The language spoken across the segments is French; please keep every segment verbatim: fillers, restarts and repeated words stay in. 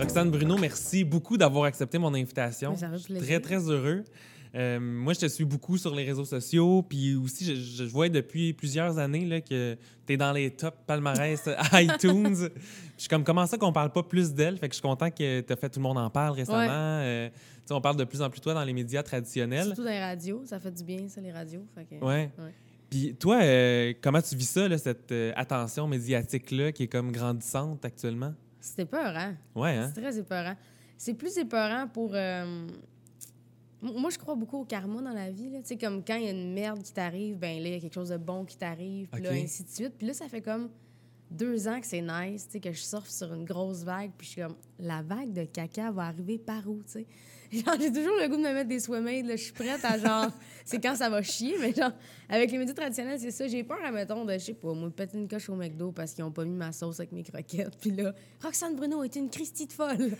Roxane Bruno, merci beaucoup d'avoir accepté mon invitation. Ça Je suis très, très heureux. Euh, moi, je te suis beaucoup sur les réseaux sociaux, puis aussi, je, je vois depuis plusieurs années là, que tu es dans les top palmarès iTunes. Je suis comme, comment ça qu'on parle pas plus d'elle? Fait que je suis content que tu as fait Tout le monde en parle récemment. Ouais. Euh, on parle de plus en plus de toi dans les médias traditionnels. Surtout dans les radios. Ça fait du bien, ça, les radios. Fait que, ouais. ouais. Puis toi, euh, comment tu vis ça, là, cette euh, attention médiatique-là qui est comme grandissante actuellement? C'est épeurant. Ouais, hein? C'est très épeurant. C'est plus épeurant pour... Euh... Moi, je crois beaucoup au karma dans la vie. Tu sais, comme quand il y a une merde qui t'arrive, ben là, il y a quelque chose de bon qui t'arrive, puis okay. là, ainsi de suite. Puis là, ça fait comme deux ans que c'est nice, tu sais, que je surfe sur une grosse vague, puis je suis comme, la vague de caca va arriver par où, tu sais? Genre, j'ai toujours le goût de me mettre des swimmaid, là, je suis prête à genre, c'est quand ça va chier, mais genre, avec les médias traditionnels, c'est ça, j'ai peur, admettons, de, je sais pas, moi, péter une coche au McDo parce qu'ils ont pas mis ma sauce avec mes croquettes, puis là, Roxane Bruno est une Christie de folle.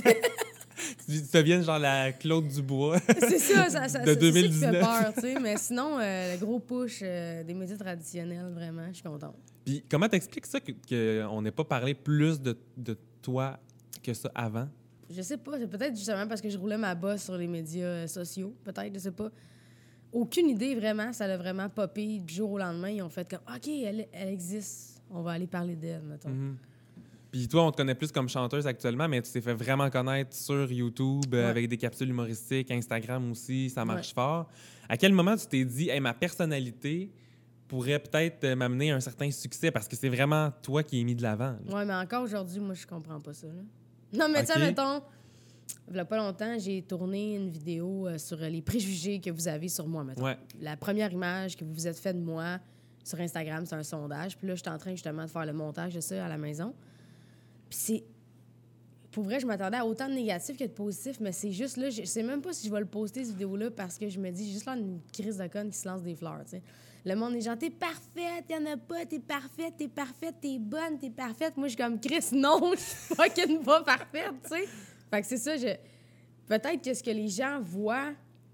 Tu deviens genre la Claude Dubois. C'est ça, ça, ça de c'est deux mille dix-neuf. Ça qui fait peur, tu sais. Mais sinon, euh, le gros push euh, des médias traditionnels, vraiment, je suis contente. Puis comment t'expliques ça qu'on n'ait pas parlé plus de, de toi que ça avant? Je sais pas. C'est peut-être justement parce que je roulais ma bosse sur les médias sociaux. Peut-être, je sais pas. Aucune idée, vraiment. Ça l'a vraiment popé du jour au lendemain. Ils ont fait comme, OK, elle, elle existe. On va aller parler d'elle, mettons. Mm-hmm. Puis toi, on te connaît plus comme chanteuse actuellement, mais tu t'es fait vraiment connaître sur YouTube, ouais. euh, avec des capsules humoristiques, Instagram aussi, ça marche ouais. fort. À quel moment tu t'es dit, hey, ma personnalité pourrait peut-être m'amener à un certain succès, parce que c'est vraiment toi qui es mis de l'avant? Oui, mais encore aujourd'hui, moi, je comprends pas ça. Là. Non, mais okay. tu sais, mettons, il y a pas longtemps, j'ai tourné une vidéo euh, sur les préjugés que vous avez sur moi, mettons. Ouais. La première image que vous vous êtes fait de moi sur Instagram, c'est un sondage. Puis là, je suis en train justement de faire le montage de ça à la maison. Puis c'est... Pour vrai, je m'attendais à autant de négatifs que de positifs, mais c'est juste là, je sais même pas si je vais le poster, cette vidéo-là, parce que je me dis, juste là, une crise de conne qui se lance des fleurs, tu sais. Le monde est genre, t'es parfaite, y'en a pas, t'es parfaite, t'es parfaite, t'es bonne, t'es parfaite. Moi, je suis comme, Chris, non, je suis fucking pas parfaite, tu sais. Fait que c'est ça, je... peut-être que ce que les gens voient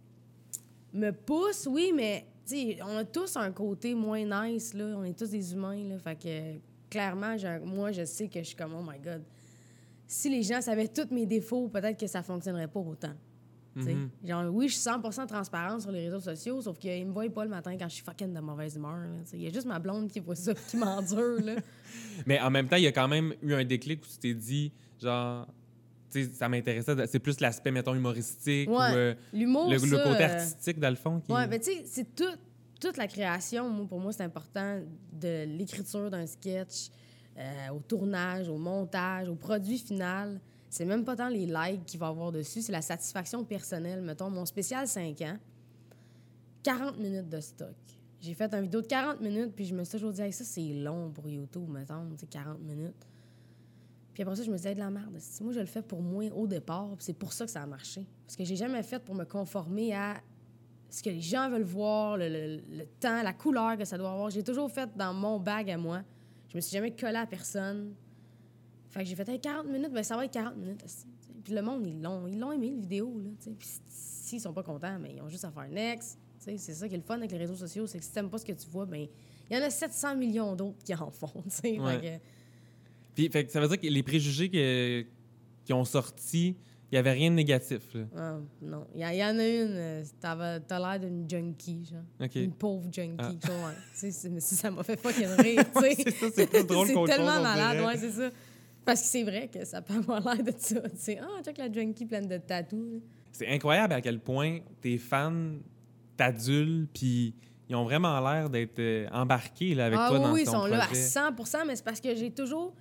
me pousse, oui, mais, tu sais, on a tous un côté moins nice, là. On est tous des humains, là. Fait que, clairement, je... moi, je sais que je suis comme, oh my God. Si les gens savaient tous mes défauts, peut-être que ça fonctionnerait pas autant. Mm-hmm. Genre, oui, je suis cent pour cent transparente sur les réseaux sociaux, sauf qu'ils me voient pas le matin quand je suis fucking de mauvaise humeur. Il y a juste ma blonde qui voit ça qui m'endure. Là. Mais en même temps, il y a quand même eu un déclic où tu t'es dit, genre, tu sais, ça m'intéressait. C'est plus l'aspect, mettons, humoristique ouais, ou euh, l'humour, le, ça, le côté artistique, dans le fond. Qui... Oui, mais tu sais, c'est tout, toute la création. Moi, pour moi, c'est important, de l'écriture d'un sketch, euh, au tournage, au montage, au produit final. C'est même pas tant les likes qu'il va y avoir dessus, c'est la satisfaction personnelle. Mettons, mon spécial cinq ans, quarante minutes de stock. J'ai fait une vidéo de quarante minutes, puis je me suis toujours dit, hey, ça, c'est long pour YouTube, mettons, c'est quarante minutes. Puis après ça, je me disais, de la merde. Moi, je le fais pour moi au départ, puis c'est pour ça que ça a marché. Parce que j'ai jamais fait pour me conformer à ce que les gens veulent voir, le, le, le temps, la couleur que ça doit avoir. J'ai toujours fait dans mon bag à moi. Je me suis jamais collée à personne. Fait que j'ai fait hey, quarante minutes, ben ça va être quarante minutes. T'sais. Puis le monde, ils l'ont, ils l'ont aimé, le vidéo. Là, t'sais. Puis s'ils sont pas contents, mais ils ont juste à faire next. T'sais. C'est ça qui est le fun avec les réseaux sociaux, c'est que si t'aimes pas ce que tu vois, ben il y en a sept cents millions d'autres qui en font. Ouais. Fait que... Puis fait que ça veut dire que les préjugés que, qui ont sorti, il y avait rien de négatif. Là. Ah, non. Il y, y en a une, t'as, t'as l'air d'une junkie, genre. Okay. Une pauvre junkie. Ah. Genre, ouais. C'est, ça m'a fait fucking rire. C'est ça, c'est plus drôle c'est qu'autre chose. C'est tellement malade, ouais, c'est ça. Parce que c'est vrai que ça peut avoir l'air de ça. Tu sais, ah, check la junkie pleine de tatous. C'est incroyable à quel point tes fans t'adulent, puis ils ont vraiment l'air d'être euh, embarqués là, avec ah, toi oui, dans oui, ton projet. Ah oui, ils sont projet. là à cent pour cent, mais c'est parce que j'ai toujours...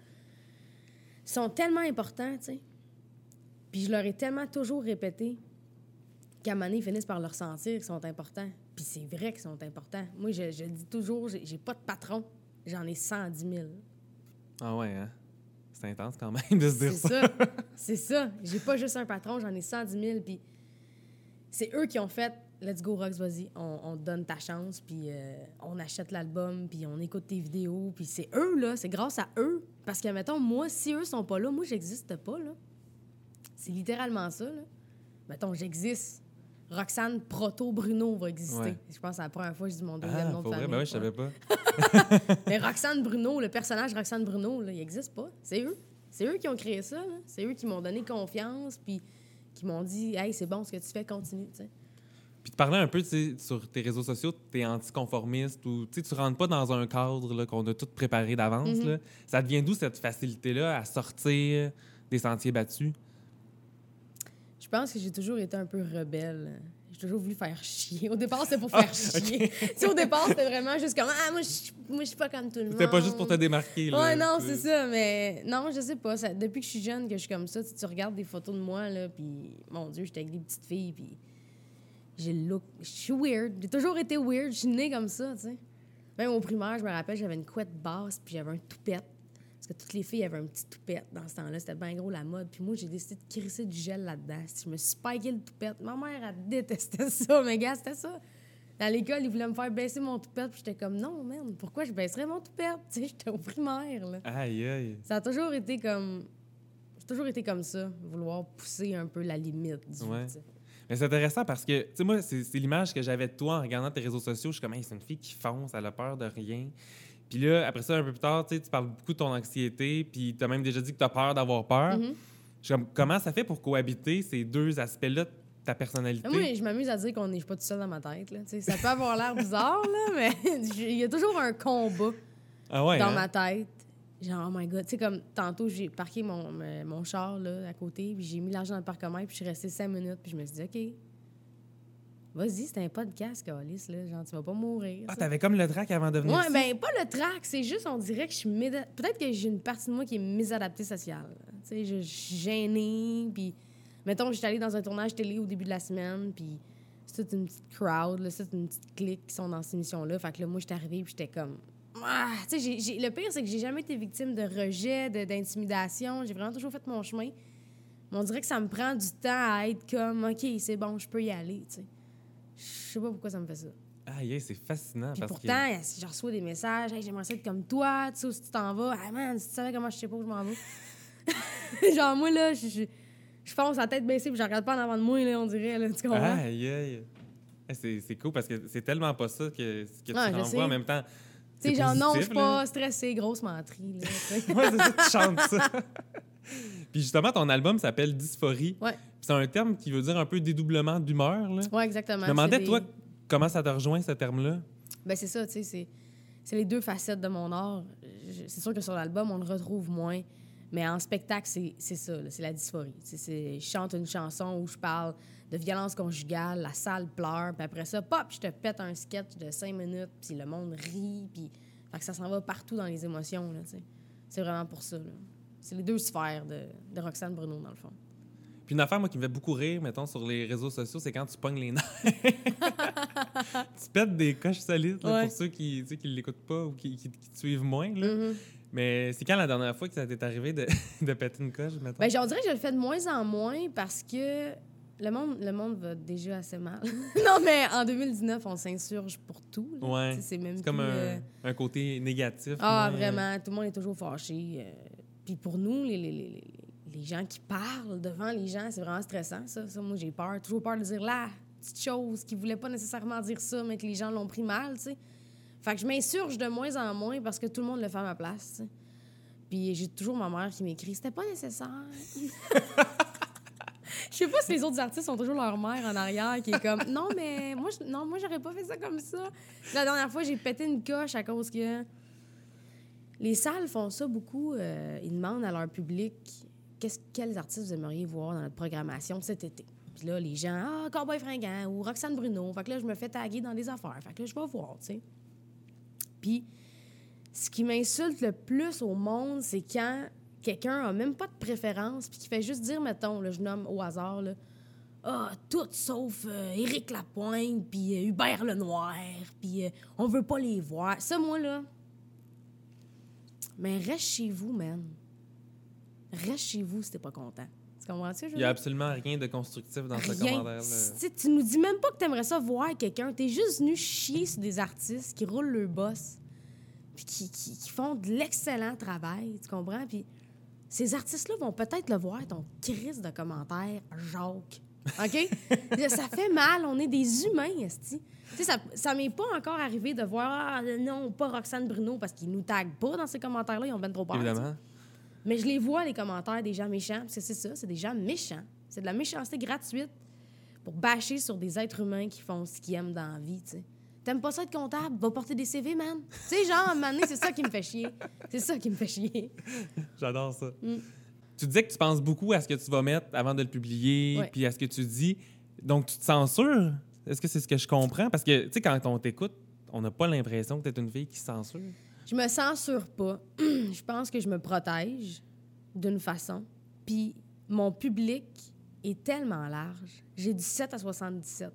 Ils sont tellement importants, tu sais. Puis je leur ai tellement toujours répété qu'à un moment donné, ils finissent par le ressentir qu'ils sont importants. Puis c'est vrai qu'ils sont importants. Moi, je, je dis toujours, j'ai, j'ai pas de patron. J'en ai cent dix mille. Ah ouais, hein? C'est intense quand même de se dire c'est ça. ça. C'est ça. J'ai pas juste un patron, j'en ai cent dix mille. Puis c'est eux qui ont fait « Let's go, Rox, vas-y, on, on te donne ta chance. » Puis euh, on achète l'album, puis on écoute tes vidéos. Puis c'est eux, là. C'est grâce à eux. Parce que, mettons, moi, si eux sont pas là, moi, j'existe pas, là. C'est littéralement ça, là. Mettons, j'existe. Roxane Proto-Bruno va exister. Ouais. Je pense que c'est la première fois que je dis mon deuxième ah, nom de pour famille. Vrai? Ben oui, je savais pas. Mais Roxane Bruno, le personnage Roxane Bruno, là, il n'existe pas. C'est eux. C'est eux qui ont créé ça, là. C'est eux qui m'ont donné confiance, puis qui m'ont dit « Hey, c'est bon ce que tu fais, continue. » Puis tu parlais un peu, tu sais, sur tes réseaux sociaux, tu es anticonformiste ou tu ne rentres pas dans un cadre là, qu'on a tout préparé d'avance. Mm-hmm. Là. Ça devient d'où cette facilité-là à sortir des sentiers battus? Je pense que j'ai toujours été un peu rebelle. J'ai toujours voulu faire chier. Au départ, c'était pour faire ah, chier. Okay. Tu sais, au départ, c'était vraiment juste comme « Ah, moi, je moi, suis pas comme tout le monde. » C'était pas juste pour te démarquer. Là, ouais, non, c'est ça. Mais non, je sais pas. Ça, depuis que je suis jeune, que je suis comme ça, tu, tu regardes des photos de moi, là, puis mon Dieu, j'étais avec des petites filles, puis j'ai le look. Je suis weird. J'ai toujours été weird. Je suis née comme ça, tu sais. Même au primaire, je me rappelle, j'avais une couette basse, puis j'avais un toupette. Parce que toutes les filles avaient un petit toupette dans ce temps-là. C'était bien gros la mode. Puis moi, j'ai décidé de crisser du gel là-dedans. Je me suis spiké le toupette. Ma mère, elle détestait ça. Mais gars, c'était ça. À l'école, ils voulaient me faire baisser mon toupette. Puis j'étais comme, non, merde, pourquoi je baisserais mon toupette? Tu sais, j'étais au primaire, là. Aïe, aïe. Ça a toujours été comme... J'ai toujours été comme ça. Vouloir pousser un peu la limite du ouais. T'sais. Mais c'est intéressant parce que, tu sais, moi, c'est, c'est l'image que j'avais de toi en regardant tes réseaux sociaux. Je suis comme, hey, c'est une fille qui fonce, elle a peur de rien. Puis là, après ça, un peu plus tard, tu parles beaucoup de ton anxiété, puis tu as même déjà dit que tu as peur d'avoir peur. Mm-hmm. Je suis comme, comment ça fait pour cohabiter ces deux aspects-là de ta personnalité? Moi, je m'amuse à dire qu'on n'est pas tout seul dans ma tête. Là. Ça peut avoir l'air bizarre, là, mais il y a toujours un combat ah ouais, dans hein? ma tête. Genre, oh my God. Tu sais, comme tantôt, j'ai parqué mon, mon char là, à côté, puis j'ai mis l'argent dans le parcomètre, puis je suis restée cinq minutes, puis je me suis dit, OK, vas-y, c'est un podcast, Calice, là. Genre, tu vas pas mourir. Ah, ça. T'avais comme le trac avant de venir Ouais, ici? ben pas le trac, c'est juste, on dirait que je suis... Méda... Peut-être que j'ai une partie de moi qui est mésadaptée sociale. Tu sais, je suis gênée, puis... Mettons, j'étais allée dans un tournage télé au début de la semaine, puis c'est toute une petite crowd, là, c'est toute une petite clique qui sont dans cette émission-là. Fait que là, moi, j'étais arrivée, puis j'étais comme... Ah! Tu sais, j'ai, j'ai... le pire, c'est que j'ai jamais été victime de rejet, de, d'intimidation. J'ai vraiment toujours fait mon chemin. Mais on dirait que ça me prend du temps à être comme, OK, c'est bon, je peux y aller, tu sais. Je sais pas pourquoi ça me fait ça. Ah, yeah, c'est fascinant. Puis parce pourtant, que... si je reçois des messages, hey, j'aimerais ça être comme toi, tu sais où si tu t'en vas. Ah, man, si tu savais comment je sais pas où je m'en vais. Genre, moi, là, je, je, je fonce la tête baissée puis je regarde pas en avant de moi, là, on dirait, là, tu comprends? Ah, yeah, yeah. C'est, c'est cool parce que c'est tellement pas ça que, que tu ouais, renvoies en même temps. Tu sais, genre, non, je suis pas stressée, grosse menterie, là. Ouais, c'est ça, tu chantes ça. Puis justement, ton album s'appelle Dysphorie. Ouais. Puis c'est un terme qui veut dire un peu dédoublement d'humeur, là. Ouais, exactement. Je me demandais, des... toi, comment ça te rejoint, ce terme-là? Ben c'est ça, tu sais, c'est, c'est les deux facettes de mon art. Je, c'est sûr que sur l'album, on le retrouve moins, mais en spectacle, c'est, c'est ça, là, c'est la dysphorie. C'est, c'est, je chante une chanson où je parle de violence conjugale, la salle pleure, puis après ça, pop, je te pète un sketch de cinq minutes, puis le monde rit, puis fait que ça s'en va partout dans les émotions, là, tu sais. C'est vraiment pour ça, là. C'est les deux sphères de, de Roxane Bruno, dans le fond. Puis une affaire, moi, qui me fait beaucoup rire, mettons, sur les réseaux sociaux, c'est quand tu pognes les nerfs. Tu pètes des coches solides, là, ouais. Pour ceux qui ne l'écoutent pas ou qui, qui, qui te suivent moins, là. Mm-hmm. Mais c'est quand la dernière fois que ça t'est arrivé de, de péter une coche, mettons? Bien, on dirait que je le fais de moins en moins parce que le monde, le monde va déjà assez mal. Non, mais en deux mille dix-neuf, on s'insurge pour tout. Là. Ouais. C'est, même c'est comme plus, un, euh... un côté négatif. Ah, mais... vraiment. Tout le monde est toujours fâché. Euh... Puis pour nous, les, les, les, les gens qui parlent devant les gens, c'est vraiment stressant, ça. ça. Moi, j'ai peur. Toujours peur de dire la petite chose qui voulait pas nécessairement dire ça, mais que les gens l'ont pris mal, tu sais. Fait que je m'insurge de moins en moins parce que tout le monde le fait à ma place, t'sais. Puis j'ai toujours ma mère qui m'écrit « C'était pas nécessaire. » Je sais pas si les autres artistes ont toujours leur mère en arrière qui est comme « Non, mais moi, je, non, moi j'aurais pas fait ça comme ça. » La dernière fois, j'ai pété une coche à cause que... Les salles font ça beaucoup. Euh, ils demandent à leur public qu'est-ce, quels artistes vous aimeriez voir dans notre programmation cet été. Puis là, les gens, ah, Cowboy Fringant ou Roxane Bruno. Fait que là, je me fais taguer dans des affaires. Fait que là, je vais voir, tu sais. Puis, ce qui m'insulte le plus au monde, c'est quand quelqu'un a même pas de préférence puis qui fait juste dire, mettons, là, je nomme au hasard, là, ah, tout sauf euh, Éric Lapointe puis euh, Hubert Lenoir puis euh, on veut pas les voir. Ça, moi, là... Mais reste chez vous, man. Reste chez vous si t'es pas content. Tu comprends-tu? Il n'y a absolument rien de constructif dans rien. ce commentaire-là. Tu nous dis même pas que t'aimerais ça voir quelqu'un. T'es juste venu chier sur des artistes qui roulent leur boss puis qui, qui, qui font de l'excellent travail. Tu comprends? Puis ces artistes-là vont peut-être le voir, ton crise de commentaires, Jacques. OK? Ça fait mal. On est des humains, esti. Tu sais, ça, ça m'est pas encore arrivé de voir, ah, non, pas Roxane Bruno, parce qu'ils nous taguent pas dans ces commentaires-là, ils ont ben trop peur. Évidemment. Mais je les vois, les commentaires des gens méchants, parce que c'est ça, c'est des gens méchants. C'est de la méchanceté gratuite pour bâcher sur des êtres humains qui font ce qu'ils aiment dans la vie, tu sais. T'aimes pas ça être comptable? Va porter des C V, man. Tu sais, genre, à un moment donné, c'est ça qui me fait chier. C'est ça qui me fait chier. J'adore ça. Mm. Tu disais que tu penses beaucoup à ce que tu vas mettre avant de le publier, Ouais. puis à ce que tu dis. Donc, tu te censures? Est-ce que c'est ce que je comprends? Parce que, tu sais, quand on t'écoute, on n'a pas l'impression que t'es une fille qui se censure. Je me censure pas. Je pense que je me protège d'une façon. Puis mon public est tellement large. J'ai dix-sept à soixante-dix-sept.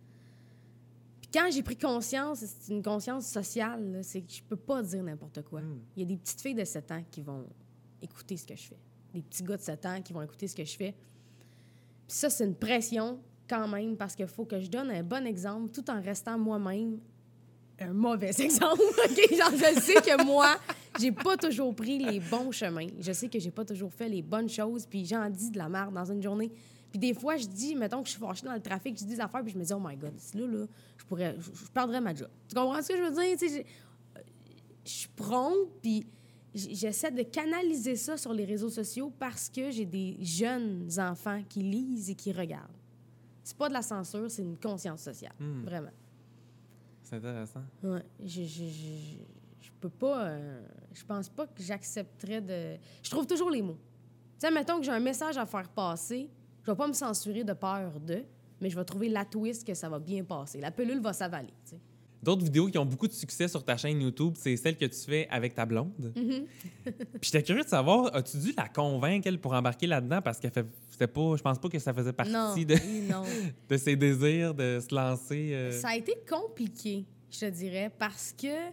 Puis quand j'ai pris conscience, c'est une conscience sociale, là, c'est que je peux pas dire n'importe quoi. Mm. Il y a des petites filles de sept ans qui vont écouter ce que je fais. Des petits gars de sept ans qui vont écouter ce que je fais. Puis ça, c'est une pression quand même parce qu'il faut que je donne un bon exemple tout en restant moi-même un mauvais exemple. Okay? Genre, je sais que moi, j'ai pas toujours pris les bons chemins. Je sais que j'ai pas toujours fait les bonnes choses, puis j'en dis de la merde dans une journée. Puis des fois, je dis, mettons que je suis fâchée dans le trafic, je dis des affaires, puis je me dis, oh my God, là, là, je pourrais, je, je perdrais ma job. Tu comprends ce que je veux dire? Tu sais, je suis prompte, puis j'essaie de canaliser ça sur les réseaux sociaux parce que j'ai des jeunes enfants qui lisent et qui regardent. C'est pas de la censure, c'est une conscience sociale. Mm. Vraiment. C'est intéressant. Ouais. Je, je, je, je peux pas... Euh, je pense pas que j'accepterais de... Je trouve toujours les mots. Tu sais, mettons que j'ai un message à faire passer, je vais pas me censurer de peur de, mais je vais trouver la twist que ça va bien passer. La pilule va s'avaler, tu sais. D'autres vidéos qui ont beaucoup de succès sur ta chaîne YouTube, c'est celle que tu fais avec ta blonde. Mm-hmm. Puis j'étais curieux de savoir, as-tu dû la convaincre, elle, pour embarquer là-dedans? Parce qu'elle fait, c'était pas, je pense pas que ça faisait partie Non, de, oui, non. de ses désirs de se lancer. Euh... Ça a été compliqué, je te dirais, parce que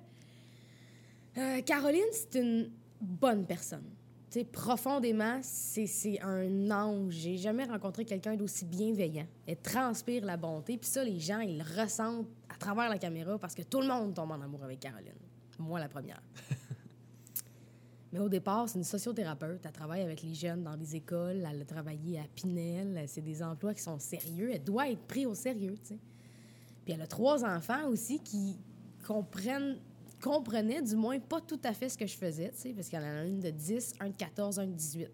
euh, Caroline, c'est une bonne personne. Tu sais, profondément, c'est, c'est un ange. J'ai jamais rencontré quelqu'un d'aussi bienveillant. Elle transpire la bonté, puis ça, les gens, ils le ressentent à travers la caméra parce que tout le monde tombe en amour avec Caroline. Moi, la première. Mais au départ, c'est une sociothérapeute. Elle travaille avec les jeunes dans les écoles. Elle a travaillé à Pinel. C'est des emplois qui sont sérieux. Elle doit être prise au sérieux, tu sais. Puis elle a trois enfants aussi qui comprennent, comprenaient, du moins, pas tout à fait ce que je faisais, tu sais, parce qu'elle en a une de dix, un de quatorze, un de dix-huit.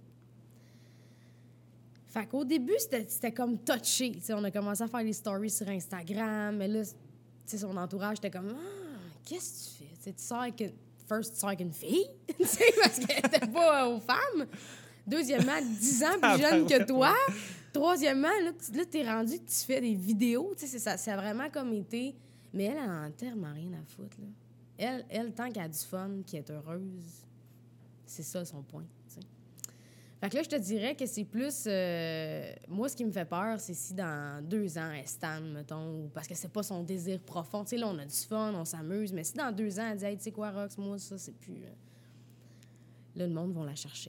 Fait qu'au début, c'était, c'était comme touché. Tu sais, on a commencé à faire des stories sur Instagram, mais là, tu sais, son entourage était comme « Ah, qu'est-ce que tu fais? Tu sais, tu sors avec une... First, tu sors avec une fille, tu sais, parce qu'elle n'était pas euh, aux femmes. Deuxièmement, dix ans plus jeune que toi. Troisièmement, là, tu là, t'es rendu que tu fais des vidéos. Tu sais, ça, ça a vraiment comme été... Mais elle, elle en a tellement rien à foutre, là. Elle, elle, tant qu'elle a du fun, qu'elle est heureuse, c'est ça son point, tu sais. Fait que là, je te dirais que c'est plus... Euh, moi, ce qui me fait peur, c'est si dans deux ans, elle stanne, mettons, ou parce que c'est pas son désir profond. Tu sais, là, on a du fun, on s'amuse, mais si dans deux ans, elle dit « Hey, tu sais quoi, Rox, moi, ça, c'est plus... Euh... » Là, le monde va la chercher.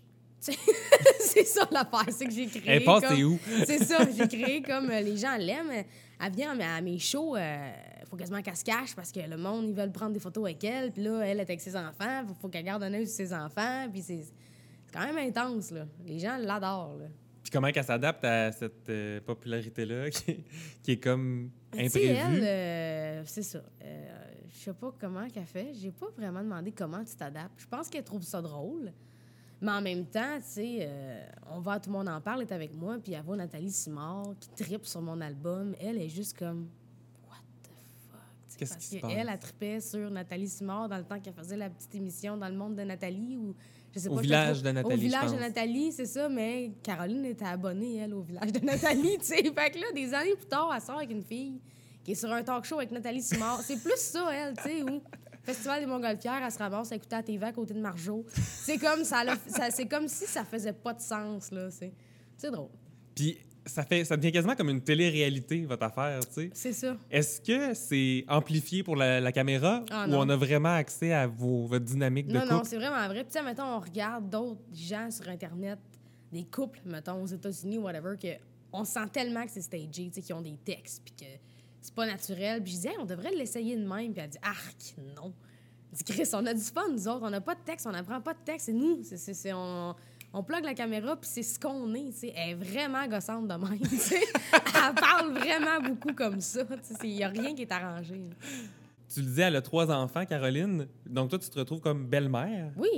C'est ça l'affaire, c'est que j'ai créé. Elle passe, comme... c'est où? C'est ça, j'ai créé comme euh, les gens l'aiment. Elle vient à mes shows, il euh, faut quasiment qu'elle se cache parce que le monde, ils veulent prendre des photos avec elle. Puis là, elle est avec ses enfants, il faut qu'elle garde un œil sur ses enfants. Puis c'est, c'est quand même intense, là. Les gens l'adorent, là. Puis comment qu'elle s'adapte à cette euh, popularité-là qui, qui est comme imprévue? Tu sais, elle, euh, c'est ça. Euh, je sais pas comment qu'elle fait. J'ai pas vraiment demandé comment tu t'adaptes. Je pense qu'elle trouve ça drôle. Mais en même temps, tu sais, euh, on va, tout le monde en parle, est avec moi, puis elle voit Nathalie Simard qui trippe sur mon album. Elle est juste comme, what the fuck? T'sais, Qu'est-ce parce qui se qu'elle, passe? elle trippait sur Nathalie Simard dans le temps qu'elle faisait la petite émission dans le monde de Nathalie, ou je sais Au pas. village trop... de Nathalie, Au village je de pense. Nathalie, c'est ça, mais Caroline était abonnée, elle, au village de Nathalie, tu sais. Fait que là, des années plus tard, elle sort avec une fille qui est sur un talk show avec Nathalie Simard. C'est plus ça, elle, tu sais, où... Festival des Montgolfières, elle se ramasse à écouter la T V à côté de Marjo. C'est comme, ça, ça, c'est comme si ça faisait pas de sens, là. C'est, c'est drôle. Puis ça, fait, ça devient quasiment comme une télé-réalité, votre affaire, tu sais. C'est ça. Est-ce que c'est amplifié pour la, la caméra Ah, ou non. on a vraiment accès à vos, votre dynamique de Non, couple? non, c'est vraiment vrai. Puis, tu sais, mettons, on regarde d'autres gens sur Internet, des couples, mettons, aux États-Unis ou whatever, que on sent tellement que c'est stagé, tu sais, qu'ils ont des textes, puis que c'est pas naturel. Puis je disais, hey, on devrait l'essayer de même. Puis elle dit, arc, non. Elle dit, Chris, on a du fun, nous autres. On n'a pas de texte, on n'apprend pas de texte. C'est nous. C'est, c'est, c'est, on, on plug la caméra, puis c'est ce qu'on est. Tu sais. Elle est vraiment gossante de même. Tu sais. Elle parle vraiment beaucoup comme ça. Il n'y a rien qui est arrangé. Tu le disais, elle a trois enfants, Caroline. Donc toi, tu te retrouves comme belle-mère. Oui.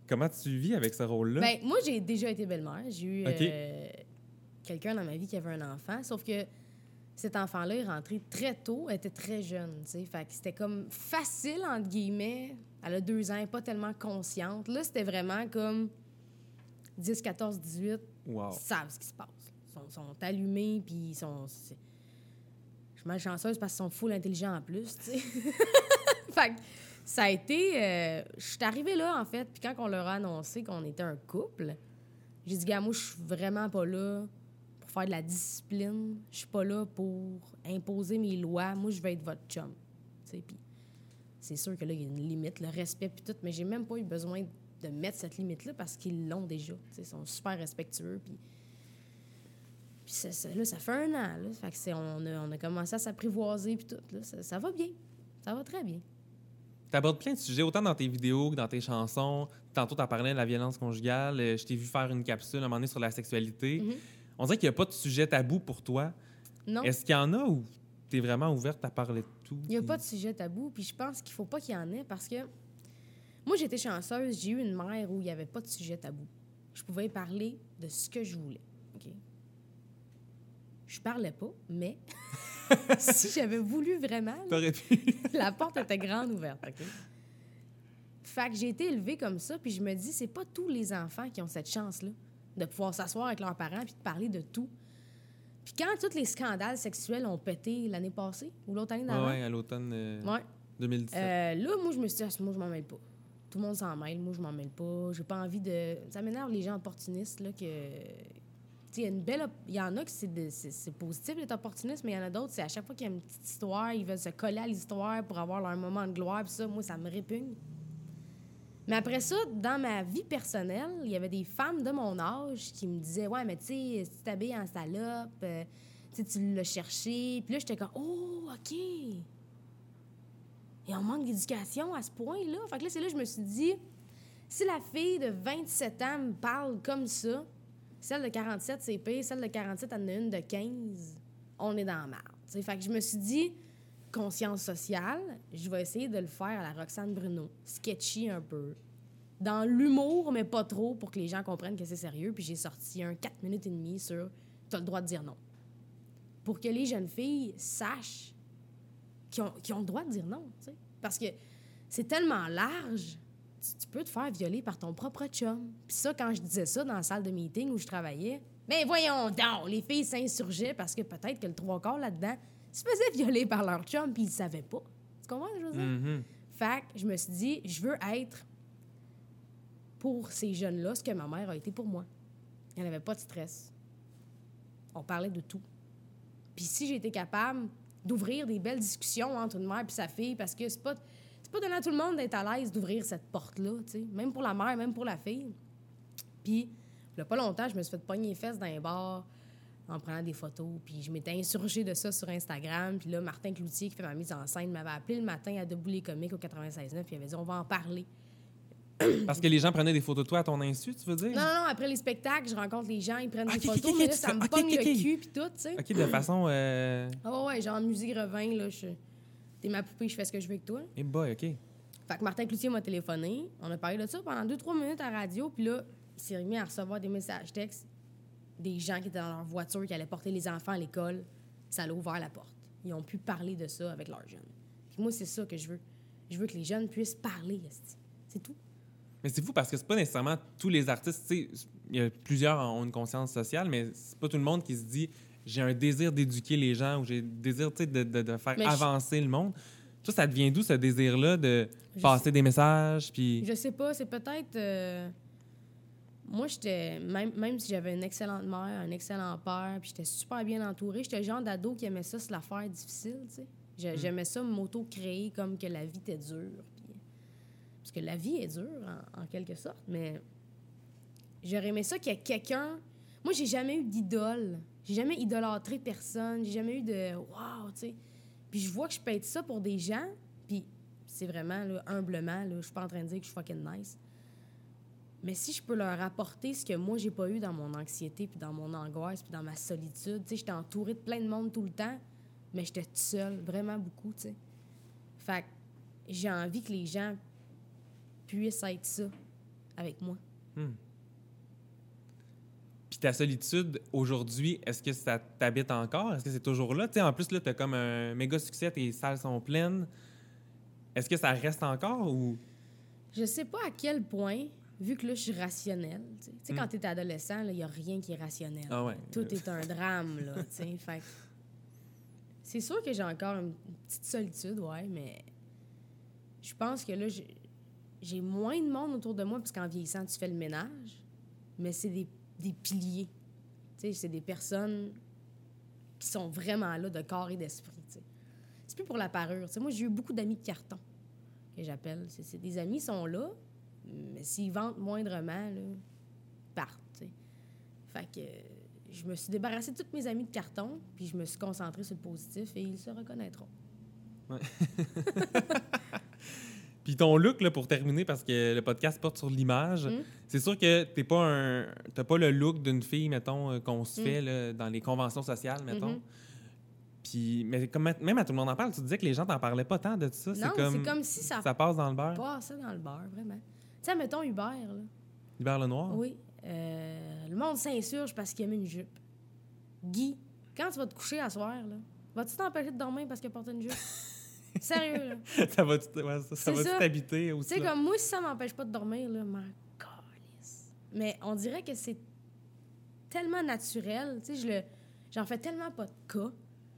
comment tu vis avec ce rôle-là? Ben, moi, j'ai déjà été belle-mère. J'ai eu OK. euh, quelqu'un dans ma vie qui avait un enfant, sauf que cet enfant-là est rentré très tôt, elle était très jeune, tu sais. Fait que c'était comme facile, entre guillemets. Elle a deux ans, elle n'est pas tellement consciente. Là, c'était vraiment comme dix, quatorze, dix-huit. Wow. Ils savent ce qui se passe. Ils sont, sont allumés, puis ils sont... c'est- Je suis malchanceuse parce qu'ils sont full intelligents en plus, tu sais. Fait que ça a été... euh, Je suis arrivée là, en fait, puis quand on leur a annoncé qu'on était un couple, j'ai dit, gars, moi, je suis vraiment pas là pour faire de la discipline. Je suis pas là pour imposer mes lois. Moi, je veux être votre chum. Tu sais, puis c'est sûr que là, il y a une limite, le respect, puis tout, mais j'ai même pas eu besoin de mettre cette limite-là parce qu'ils l'ont déjà. Tu sais, ils sont super respectueux, puis... Puis ça, ça- là, ça fait un an, là. Fait que c'est, on, a, on a commencé à s'apprivoiser, puis tout, là. Ça, ça va bien. Ça va très bien. Tu abordes plein de sujets, autant dans tes vidéos que dans tes chansons. Tantôt, tu as parlé de la violence conjugale. Euh, Je t'ai vu faire une capsule à un moment donné sur la sexualité. Mhm. On dirait qu'il n'y a pas de sujet tabou pour toi. Non, Est-ce qu'il y en a ou tu es vraiment ouverte à parler de tout? il n'y a puis- pas de sujet tabou, puis je pense qu'il faut pas qu'il y en ait parce que moi, j'étais chanceuse, j'ai eu une mère où il n'y avait pas de sujet tabou. Je pouvais parler de ce que je voulais, OK? Je parlais pas, mais si j'avais voulu vraiment, là, T'aurais pu. la porte était grande ouverte, OK? Fait que j'ai été élevée comme ça, puis je me dis, c'est pas tous les enfants qui ont cette chance-là de pouvoir s'asseoir avec leurs parents puis de parler de tout. Puis quand tous les scandales sexuels ont pété l'année passée ou l'autre année Ouais, d'avant, ouais, à l'automne euh, ouais. deux mille dix-sept. Euh, là, moi, je me suis dit, ah, moi, je m'en mêle pas. Tout le monde s'en mêle, moi, je m'en mêle pas. J'ai pas envie de... Ça m'énerve, les gens opportunistes, là, que... Tu sais, il y a une belle... op- Il y en a que c'est, de- c'est, c'est positif d'être opportuniste, mais il y en a d'autres, c'est à chaque fois qu'il y a une petite histoire, ils veulent se coller à l'histoire pour avoir leur moment de gloire, puis ça, moi, ça me répugne. Mais après ça, dans ma vie personnelle, il y avait des femmes de mon âge qui me disaient, ouais, mais tu sais, si tu t'habilles en salope, euh, tu sais, tu l'as cherché. Puis là, j'étais comme, oh, OK. Et on manque d'éducation à ce point-là. Fait que là, c'est là que je me suis dit, si la fille de vingt-sept ans me parle comme ça, celle de quarante-sept, c'est pire, celle de quarante-sept, elle en a une de quinze, on est dans la merde. T'sais, fait que je me suis dit, conscience sociale, je vais essayer de le faire à la Roxane Bruno, sketchy un peu, dans l'humour, mais pas trop, pour que les gens comprennent que c'est sérieux. Puis j'ai sorti un quatre minutes et demie sur « T'as le droit de dire non ». Pour que les jeunes filles sachent qui ont, qui ont le droit de dire non, tu sais. Parce que c'est tellement large, tu, tu peux te faire violer par ton propre chum. Puis ça, quand je disais ça dans la salle de meeting où je travaillais, mais voyons donc, les filles s'insurgeaient parce que peut-être que le trois quarts là-dedans se faisaient violer par leur chum puis ils le savaient pas. Tu comprends ce que je veux dire? Mhm. Fait que je me suis dit, je veux être pour ces jeunes-là ce que ma mère a été pour moi. Elle n'avait pas de stress. On parlait de tout. Puis si j'ai été capable d'ouvrir des belles discussions entre une mère et sa fille, parce que c'est pas, c'est pas donné à tout le monde d'être à l'aise d'ouvrir cette porte-là, tu sais, même pour la mère, même pour la fille. Puis, il y a pas longtemps, je me suis fait pogner les fesses dans un bar en prenant des photos, puis je m'étais insurgée de ça sur Instagram, puis là, Martin Cloutier, qui fait ma mise en scène, m'avait appelé le matin à Debout les comiques au quatre-vingt-seize neuf, puis il avait dit « On va en parler ». Parce que les gens prenaient des photos de toi à ton insu, tu veux dire? Non, non, non, après les spectacles, je rencontre les gens, ils prennent Ah, des ok, photos, ok, mais ok, là, tu ça fais- me ok, pogne ok, le ok. cul, puis tout, tu sais. OK, de façon... Euh... Ah ouais, genre musique revint, là, je... T'es ma poupée, je fais ce que je veux avec toi. Eh boy, OK. Fait que Martin Cloutier m'a téléphoné, on a parlé de ça pendant deux trois minutes à la radio, puis là, il s'est remis à recevoir des messages textes des gens qui étaient dans leur voiture, qui allaient porter les enfants à l'école. Ça l'a ouvert la porte. Ils ont pu parler de ça avec leurs jeunes. Puis moi, c'est ça que je veux. Je veux que les jeunes puissent parler, esti. C'est tout. Mais c'est fou parce que c'est pas nécessairement tous les artistes. Tu sais, il y a plusieurs ont une conscience sociale, mais c'est pas tout le monde qui se dit j'ai un désir d'éduquer les gens ou j'ai un désir, tu sais, de, de, de faire Mais je- avancer le monde. Toi, ça devient d'où ce désir-là de Je passer des messages? Puis... Je sais pas, c'est peut-être... euh, Moi, j'étais... Même, même si j'avais une excellente mère, un excellent père, puis j'étais super bien entourée, j'étais le genre d'ado qui aimait ça, se la faire difficile, tu sais. J'ai- J'aimais ça m'auto-créer comme que la vie était dure. Puis... Parce que la vie est dure, en, en quelque sorte, mais j'aurais aimé ça qu'il y ait quelqu'un... Moi, j'ai jamais eu d'idole. J'ai jamais idolâtré personne. J'ai jamais eu de... Wow, tu sais. Puis je vois que je peux être ça pour des gens, puis c'est vraiment, là, humblement, là, je suis pas en train de dire que je suis fucking nice. Mais si je peux leur apporter ce que moi, j'ai pas eu dans mon anxiété, puis dans mon angoisse, puis dans ma solitude, tu sais, j'étais entourée de plein de monde tout le temps, mais j'étais toute seule, vraiment beaucoup, tu sais. Fait que j'ai envie que les gens puissent être ça avec moi. Hmm. Puis ta solitude, aujourd'hui, est-ce que ça t'habite encore? Est-ce que c'est toujours là? Tu sais, en plus, là, t'as comme un méga succès, tes salles sont pleines. Est-ce que ça reste encore ou... Je sais pas à quel point, vu que là, je suis rationnelle. Tu sais, Tu sais, Mm. quand t'es adolescent, il y a rien qui est rationnel. Ah ouais. Tout est un drame, là, tu sais. Fait que c'est sûr que j'ai encore une petite solitude, ouais, mais je pense que là, j'ai, j'ai moins de monde autour de moi, parce qu'en vieillissant, tu fais le ménage, mais c'est des, des piliers. Tu sais, c'est des personnes qui sont vraiment là de corps et d'esprit, tu sais. C'est plus pour la parure. Tu sais, moi, j'ai eu beaucoup d'amis de carton, que j'appelle. C'est, c'est des amis qui sont là, mais s'ils vendent moindrement, là, ils partent, tu sais. Fait que euh, je me suis débarrassée de tous mes amis de carton, puis je me suis concentrée sur le positif, et ils se reconnaîtront. Puis ton look, là, pour terminer, parce que le podcast porte sur l'image, Mm. c'est sûr que t'es pas un, t'as pas le look d'une fille, mettons, euh, qu'on se Mm. fait là, dans les conventions sociales, mettons. Mhm. Puis, mais comme, même à tout le monde en parle, tu disais que les gens t'en parlaient pas tant de ça. Non, c'est comme, c'est comme si ça, ça passe dans le beurre. passe dans le beurre, vraiment. Tu sais, mettons Hubert, là. Hubert Lenoir. Oui. Euh, le monde s'insurge parce qu'il a mis une jupe. Guy, quand tu vas te coucher à soir, là, vas-tu t'empêcher de dormir parce qu'il a porté une jupe? Sérieux, là. ça va, ouais, ça, ça C'est va ça. t'habiter Tu aussi. sais, là? comme moi, si ça m'empêche pas de dormir, là, ma calisse. Mais on dirait que c'est tellement naturel. Tu sais, je le, j'en fais tellement pas de cas.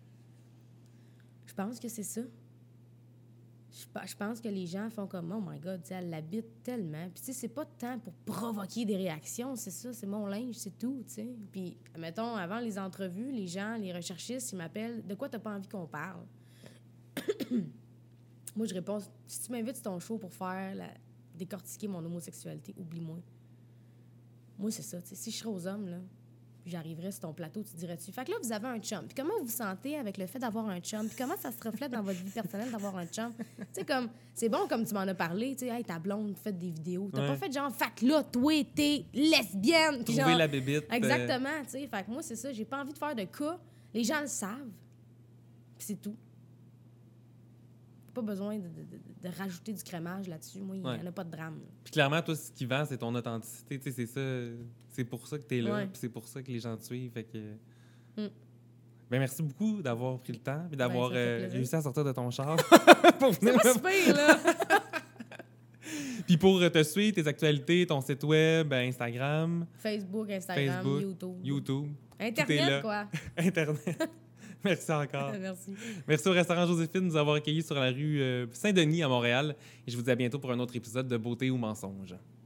Je pense que c'est ça. Je, pa- je pense que les gens font comme, oh my God, tu sais, elle l'habite tellement. Puis, tu sais, c'est pas tant pour provoquer des réactions, c'est ça, c'est mon linge, c'est tout, tu sais. Puis, mettons, avant les entrevues, les gens, les recherchistes, ils m'appellent, de quoi t'as pas envie qu'on parle? Moi, je réponds, si tu m'invites sur ton show pour faire la... décortiquer mon homosexualité, oublie-moi. Moi, c'est ça, tu sais. Si je serais aux hommes, là, puis j'arriverais sur ton plateau, tu dirais-tu. Fait que là, vous avez un chum. Puis comment vous vous sentez avec le fait d'avoir un chum? Puis comment ça se reflète dans votre vie personnelle d'avoir un chum? Tu sais, comme, c'est bon comme tu m'en as parlé, tu sais, hey, ta blonde, fait des vidéos. T'as Ouais. pas fait genre, fait que là, toi, t'es lesbienne. Puis Trouver genre, la bébite. euh, exactement, tu sais. Fait que moi, c'est ça, j'ai pas envie de faire de cas. Les gens le savent. Puis c'est tout. Pas besoin de, de, de, de rajouter du crémage là-dessus. Moi, il n'y Ouais. en a pas de drame. là. Puis clairement, toi, ce qui vend, c'est ton authenticité. Tu sais, c'est ça. C'est pour ça que t'es là. Ouais. Puis c'est pour ça que les gens te suivent. Fait que... Mm. Ben, merci beaucoup d'avoir pris le temps et d'avoir Ben, ça fait euh, plaisir. réussi à sortir de ton char. pour C'est venir pas me- si pire, là! Puis pour euh, te suivre, tes actualités, ton site web, ben, Instagram, Facebook, Instagram, Facebook, YouTube. YouTube, tout est Internet, là. quoi. Internet. Merci encore. Merci. Merci au restaurant Joséphine de nous avoir accueillis sur la rue euh, Saint-Denis à Montréal. Et je vous dis à bientôt pour un autre épisode de Beauté ou mensonge.